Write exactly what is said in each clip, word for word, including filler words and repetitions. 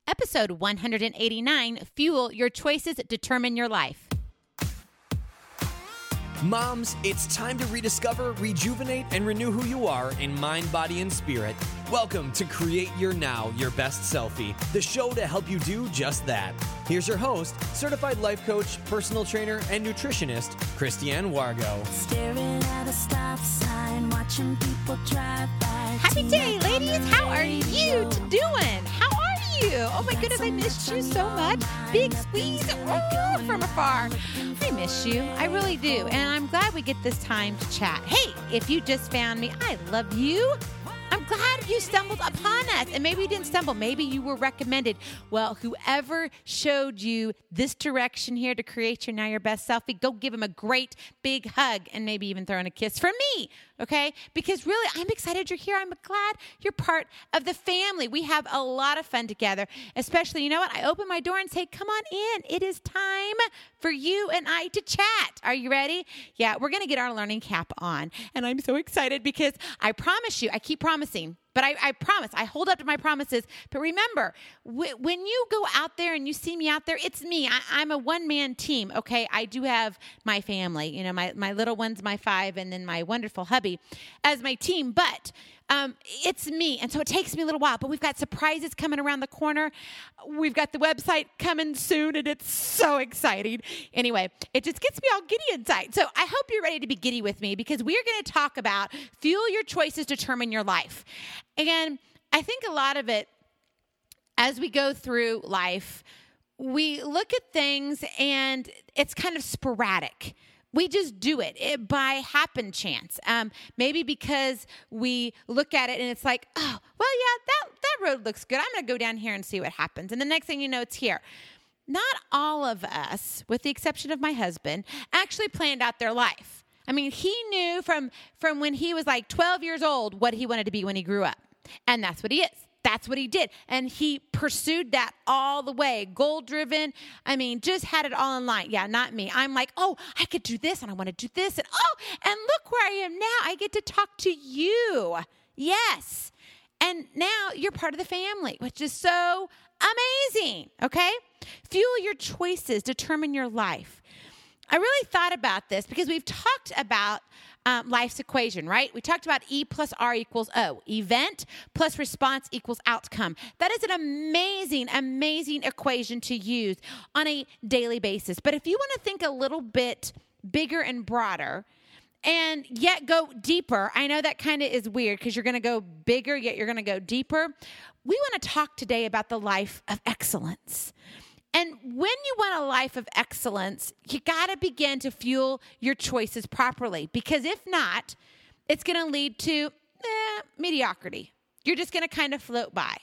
Episode one eighty-nine, Fuel Your Choices Determine Your Life. Moms, it's time to rediscover, rejuvenate, and renew who you are in mind, body, and spirit. Welcome to Create Your Now, Your Best Selfie, the show to help you do just that. Here's your host, certified life coach, personal trainer, and nutritionist, Christiane Wargo. Staring at a stop sign, watching people drive by. Happy day, ladies. How are you doing? How are you? Oh my goodness, I missed you so much. Big squeeze oh, from afar. I miss you. I really do. And I'm glad we get this time to chat. Hey, if you just found me, I love you. I'm glad you stumbled upon us. And maybe you didn't stumble. Maybe you were recommended. Well, whoever showed you this direction here to create your Now Your Best Selfie, go give him a great big hug and maybe even throw in a kiss from me. Okay? Because really, I'm excited you're here. I'm glad you're part of the family. We have a lot of fun together. Especially, you know what? I open my door and say, come on in. It is time for you and I to chat. Are you ready? Yeah, we're going to get our learning cap on. And I'm so excited because I promise you, I keep promising, but I, I promise, I hold up to my promises. But remember, w- when you go out there and you see me out there, it's me. I, I'm a one-man team, okay? I do have my family, you know, my, my little ones, my five, and then my wonderful hubby as my team. But um, it's me, and so it takes me a little while. But we've got surprises coming around the corner. We've got the website coming soon, and it's so exciting. Anyway, it just gets me all giddy inside. So I hope you're ready to be giddy with me because we are going to talk about fuel your choices, determine your life. And I think a lot of it, as we go through life, we look at things and it's kind of sporadic. We just do it, it by happen chance. Um, maybe because we look at it and it's like, oh, well, yeah, that, that road looks good. I'm going to go down here and see what happens. And the next thing you know, it's here. Not all of us, with the exception of my husband, actually planned out their life. I mean, he knew from, from when he was like twelve years old what he wanted to be when he grew up. And that's what he is. That's what he did. And he pursued that all the way, goal-driven. I mean, just had it all in line. Yeah, not me. I'm like, oh, I could do this, and I want to do this. And oh, and look where I am now. I get to talk to you. Yes. And now you're part of the family, which is so amazing, okay? Fuel your choices, determine your life. I really thought about this because we've talked about um, life's equation, right? We talked about E plus R equals O. Event plus response equals outcome. That is an amazing, amazing equation to use on a daily basis. But if you want to think a little bit bigger and broader and yet go deeper, I know that kind of is weird because you're going to go bigger, yet you're going to go deeper. We want to talk today about the life of excellence. And when you want a life of excellence, you got to begin to fuel your choices properly. Because if not, it's going to lead to eh, mediocrity. You're just going to kind of float by.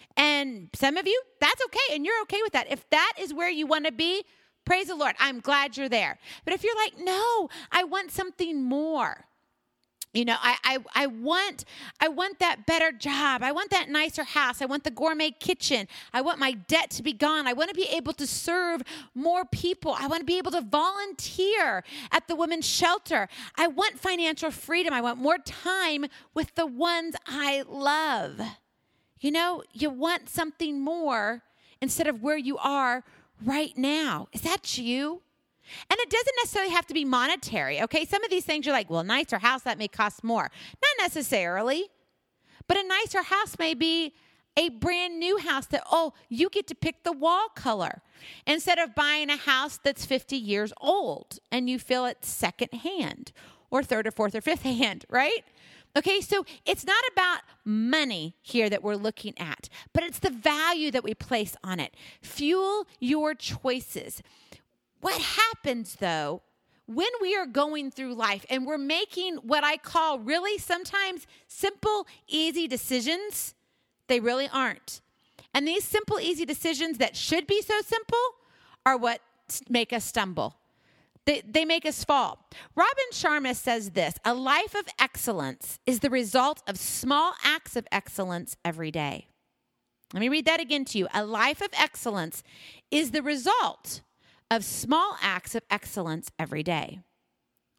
And some of you, that's okay. And you're okay with that. If that is where you want to be, praise the Lord. I'm glad you're there. But if you're like, no, I want something more. You know, I, I I want I want that better job. I want that nicer house. I want the gourmet kitchen. I want my debt to be gone. I want to be able to serve more people. I want to be able to volunteer at the women's shelter. I want financial freedom. I want more time with the ones I love. You know, you want something more instead of where you are right now. Is that you? And it doesn't necessarily have to be monetary, okay? Some of these things you're like, well, a nicer house, that may cost more. Not necessarily. But a nicer house may be a brand new house that, oh, you get to pick the wall color instead of buying a house that's fifty years old and you feel it's second hand or third or fourth or fifth hand, right? Okay, so it's not about money here that we're looking at, but it's the value that we place on it. Fuel your choices. What happens, though, when we are going through life and we're making what I call really sometimes simple, easy decisions, they really aren't. And these simple, easy decisions that should be so simple are what make us stumble. They, they make us fall. Robin Sharma says this, a life of excellence is the result of small acts of excellence every day. Let me read that again to you. A life of excellence is the result of small acts of excellence every day.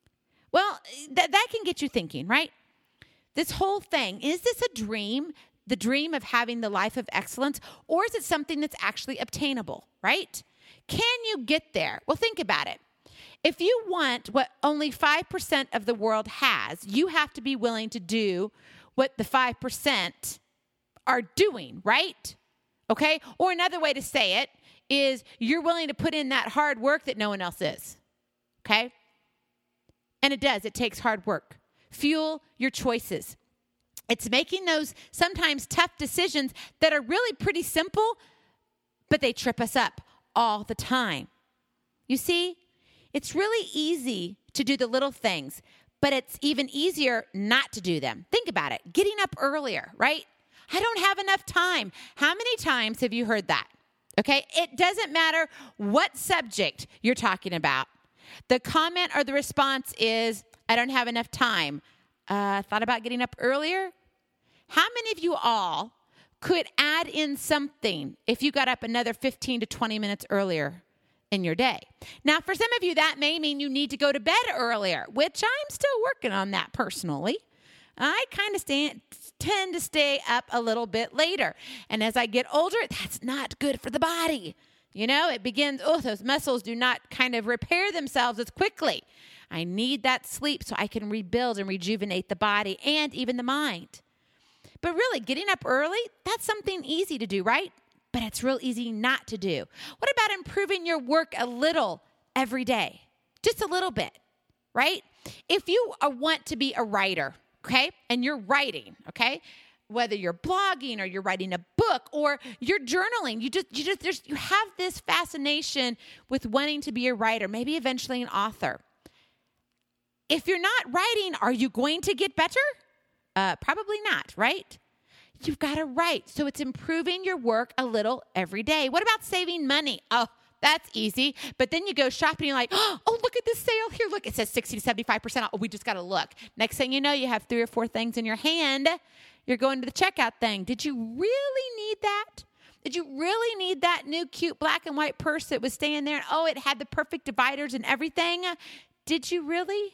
Well, th- that can get you thinking, right? This whole thing, is this a dream the dream of having the life of excellence, or is it something that's actually obtainable, right? Can you get there? Well, think about it. If you want what only five percent of the world has, you have to be willing to do what the five percent are doing, right? Okay? Or another way to say it is you're willing to put in that hard work that no one else is. Okay? And it does. It takes hard work. Fuel your choices. It's making those sometimes tough decisions that are really pretty simple, but they trip us up all the time. You see, it's really easy to do the little things, but it's even easier not to do them. Think about it. Getting up earlier, right? I don't have enough time. How many times have you heard that? Okay? It doesn't matter what subject you're talking about. The comment or the response is, I don't have enough time. Uh, thought about getting up earlier? How many of you all could add in something if you got up another fifteen to twenty minutes earlier in your day? Now, for some of you, that may mean you need to go to bed earlier, which I'm still working on that personally. I kind of stand, tend to stay up a little bit later. And as I get older, that's not good for the body. You know, it begins, oh, those muscles do not kind of repair themselves as quickly. I need that sleep so I can rebuild and rejuvenate the body and even the mind. But really, getting up early, that's something easy to do, right? But it's real easy not to do. What about improving your work a little every day? Just a little bit, right? If you uh, want to be a writer, okay, and you're writing, okay, whether you're blogging or you're writing a book or you're journaling, you just you just there's you have this fascination with wanting to be a writer, maybe eventually an author. If you're not writing, are you going to get better? Uh, probably not, right? You've got to write. So it's improving your work a little every day. What about saving money? Oh, that's easy. But then you go shopping and you're like, oh, look at this sale here. Look, it says sixty to seventy-five percent off. Oh, we just got to look. Next thing you know, you have three or four things in your hand. You're going to the checkout thing. Did you really need that? Did you really need that new cute black and white purse that was staying there? And oh, it had the perfect dividers and everything. Did you really?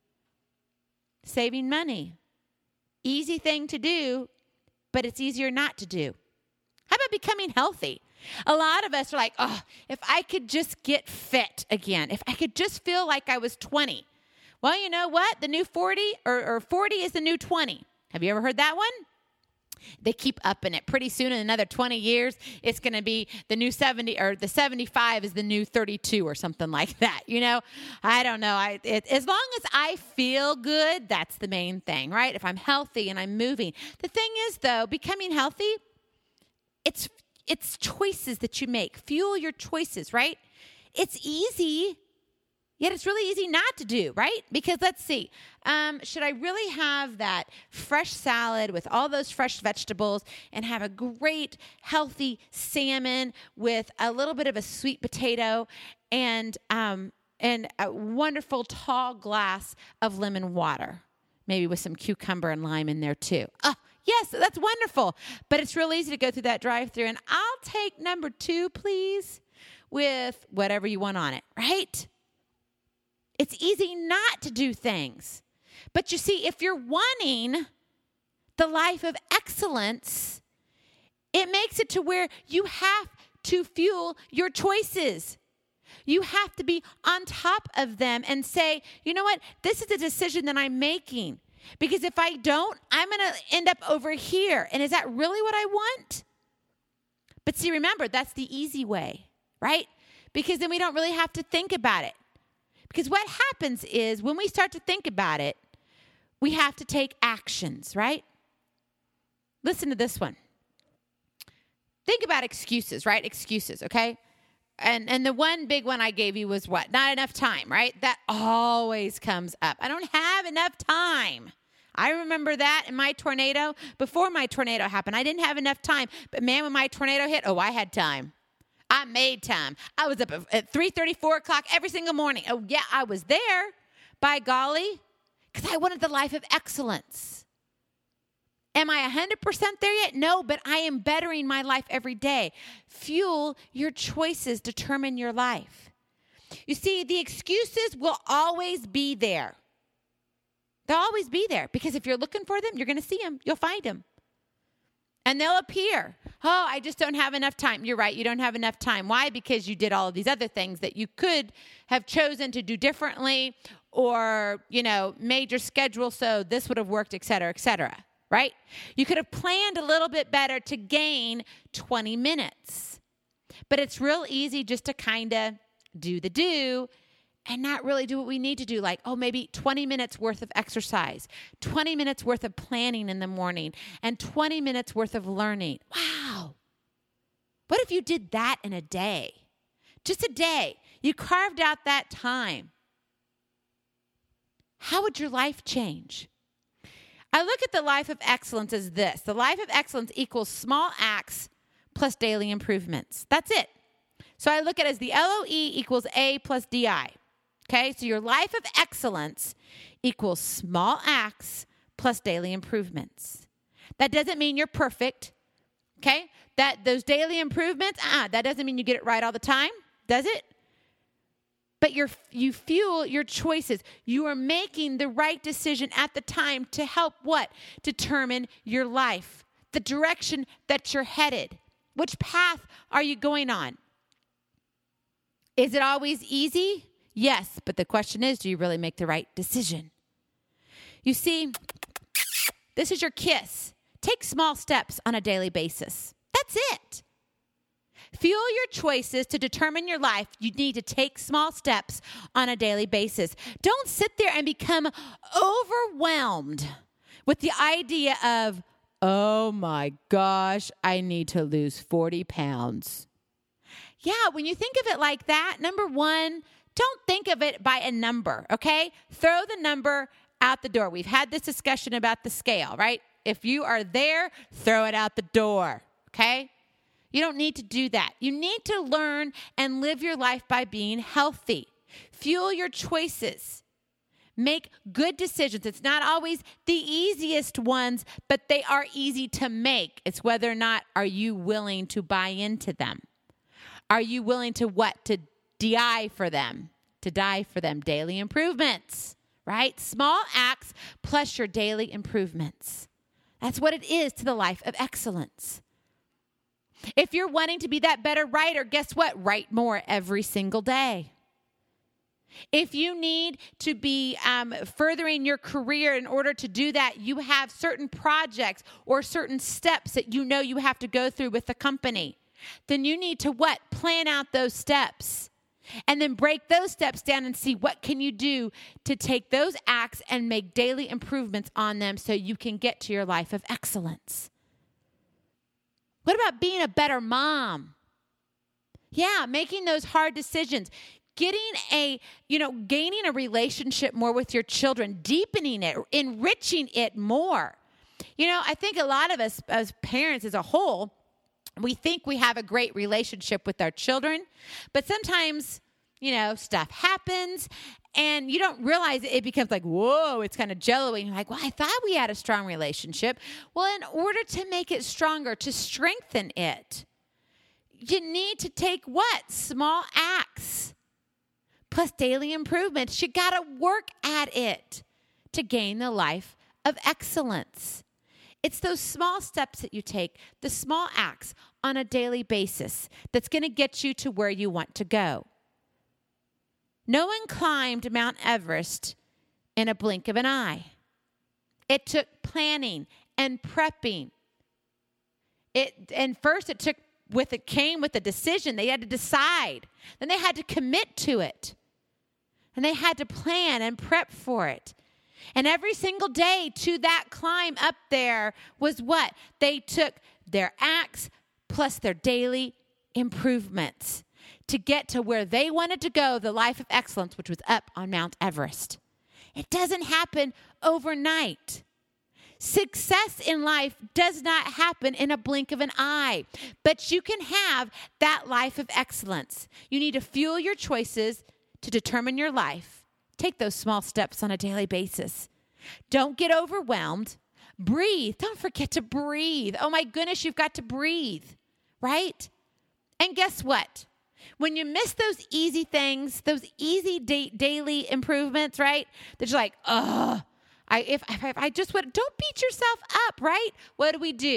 Saving money. Easy thing to do, but it's easier not to do. How about becoming healthy? A lot of us are like, oh, if I could just get fit again, if I could just feel like I was twenty. Well, you know what? The new forty or, or forty is the new twenty. Have you ever heard that one? They keep upping it. Pretty soon in another twenty years, it's going to be the new seventy, or the seventy-five is the new thirty-two or something like that. You know, I don't know. I it, as long as I feel good, that's the main thing, right? If I'm healthy and I'm moving. The thing is, though, becoming healthy, it's it's choices that you make. Fuel your choices, right? It's easy. Yet it's really easy not to do, right? Because let's see, um, should I really have that fresh salad with all those fresh vegetables and have a great, healthy salmon with a little bit of a sweet potato and um, and a wonderful tall glass of lemon water, maybe with some cucumber and lime in there too? Oh, yes, that's wonderful. But it's real easy to go through that drive-thru, and I'll take number two, please, with whatever you want on it, right? It's easy not to do things. But you see, if you're wanting the life of excellence, it makes it to where you have to fuel your choices. You have to be on top of them and say, you know what? This is a decision that I'm making. Because if I don't, I'm going to end up over here. And is that really what I want? But see, remember, that's the easy way, right? Because then we don't really have to think about it. Because what happens is when we start to think about it, we have to take actions, right? Listen to this one. Think about excuses, right? Excuses, okay? And and the one big one I gave you was what? Not enough time, right? That always comes up. I don't have enough time. I remember that in my tornado. Before my tornado happened, I didn't have enough time. But man, when my tornado hit, oh, I had time. I made time. I was up at three thirty, four o'clock every single morning. Oh, yeah, I was there, by golly, because I wanted the life of excellence. Am I one hundred percent there yet? No, but I am bettering my life every day. Fuel your choices, determine your life. You see, the excuses will always be there. They'll always be there, because if you're looking for them, you're going to see them. You'll find them. And they'll appear. Oh, I just don't have enough time. You're right. You don't have enough time. Why? Because you did all of these other things that you could have chosen to do differently, or, you know, made your schedule so this would have worked, et cetera, et cetera, right? You could have planned a little bit better to gain twenty minutes. But it's real easy just to kind of do the do and not really do what we need to do. Like, oh, maybe twenty minutes worth of exercise, twenty minutes worth of planning in the morning, and twenty minutes worth of learning. Wow. What if you did that in a day? Just a day. You carved out that time. How would your life change? I look at the life of excellence as this. The life of excellence equals small acts plus daily improvements. That's it. So I look at it as the L O E equals A plus D I. Okay, so your life of excellence equals small acts plus daily improvements. That doesn't mean you're perfect, okay? That those daily improvements, ah, that doesn't mean you get it right all the time, does it? But you're, you fuel your choices. You are making the right decision at the time to help what? Determine your life, the direction that you're headed. Which path are you going on? Is it always easy? Yes, but the question is, do you really make the right decision? You see, this is your kiss. Take small steps on a daily basis. That's it. Fuel your choices to determine your life. You need to take small steps on a daily basis. Don't sit there and become overwhelmed with the idea of, oh my gosh, I need to lose forty pounds. Yeah, when you think of it like that, number one, don't think of it by a number, okay? Throw the number out the door. We've had this discussion about the scale, right? If you are there, throw it out the door, okay? You don't need to do that. You need to learn and live your life by being healthy. Fuel your choices. Make good decisions. It's not always the easiest ones, but they are easy to make. It's whether or not are you willing to buy into them. Are you willing to what? To die for them. To die for them. Daily improvements, right? Small acts plus your daily improvements. That's what it is to the life of excellence. If you're wanting to be that better writer, guess what? Write more every single day. If you need to be um, furthering your career in order to do that, you have certain projects or certain steps that you know you have to go through with the company. Then you need to what? Plan out those steps. And then break those steps down and see what can you do to take those acts and make daily improvements on them so you can get to your life of excellence. What about being a better mom? Yeah, making those hard decisions. Getting a, you know, gaining a relationship more with your children, deepening it, enriching it more. You know, I think a lot of us as parents as a whole, we think we have a great relationship with our children, but sometimes, you know, stuff happens and you don't realize it, it becomes like, whoa, it's kind of jello-y. You're like, well, I thought we had a strong relationship. Well, in order to make it stronger, to strengthen it, you need to take what? Small acts plus daily improvements. You got to work at it to gain the life of excellence. It's those small steps that you take, the small acts on a daily basis that's going to get you to where you want to go. No one climbed Mount Everest in a blink of an eye. It took planning and prepping. It and first it took with it came with a decision. They had to decide. Then they had to commit to it. And they had to plan and prep for it. And every single day to that climb up there was what? They took their acts plus their daily improvements to get to where they wanted to go, the life of excellence, which was up on Mount Everest. It doesn't happen overnight. Success in life does not happen in a blink of an eye, but you can have that life of excellence. You need to fuel your choices to determine your life. Take those small steps on a daily basis. Don't get overwhelmed. Breathe. Don't forget to breathe. Oh my goodness, you've got to breathe, right? And guess what? When you miss those easy things, those easy da- daily improvements, right? That you're like, oh, I, if, if I just would, don't beat yourself up, right? What do we do?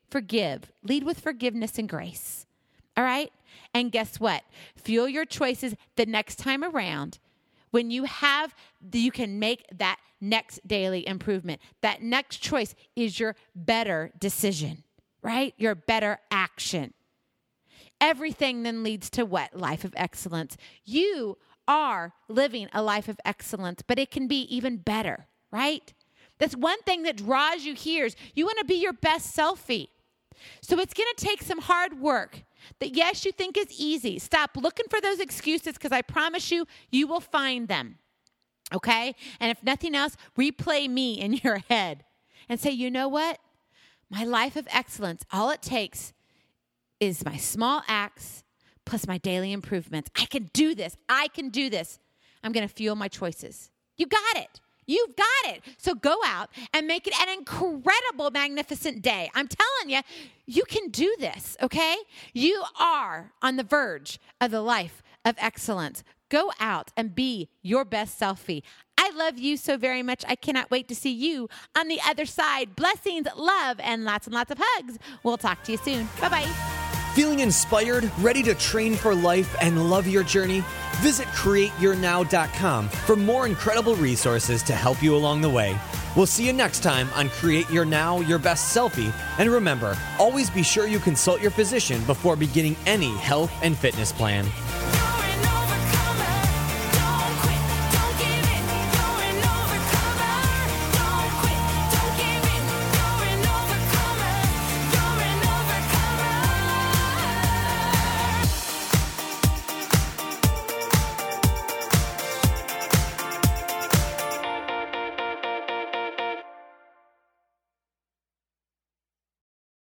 forgive. Lead with forgiveness and grace. All right? And guess what? Fuel your choices the next time around. When you have, you can make that next daily improvement. That next choice is your better decision, right? Your better action. Everything then leads to what? Life of excellence. You are living a life of excellence, but it can be even better, right? That's one thing that draws you here is you want to be your best selfie. So it's going to take some hard work that, yes, you think is easy. Stop looking for those excuses because I promise you, you will find them, okay? And if nothing else, replay me in your head and say, you know what? My life of excellence, all it takes is my small acts plus my daily improvements. I can do this. I can do this. I'm going to fuel my choices. You got it. You've got it. So go out and make it an incredible, magnificent day. I'm telling you, you can do this, okay? You are on the verge of the life of excellence. Go out and be your best selfie. I love you so very much. I cannot wait to see you on the other side. Blessings, love, and lots and lots of hugs. We'll talk to you soon. Bye-bye. Feeling inspired, ready to train for life, and love your journey? Visit create your now dot com for more incredible resources to help you along the way. We'll see you next time on Create Your Now, Your Best Selfie. And remember, always be sure you consult your physician before beginning any health and fitness plan.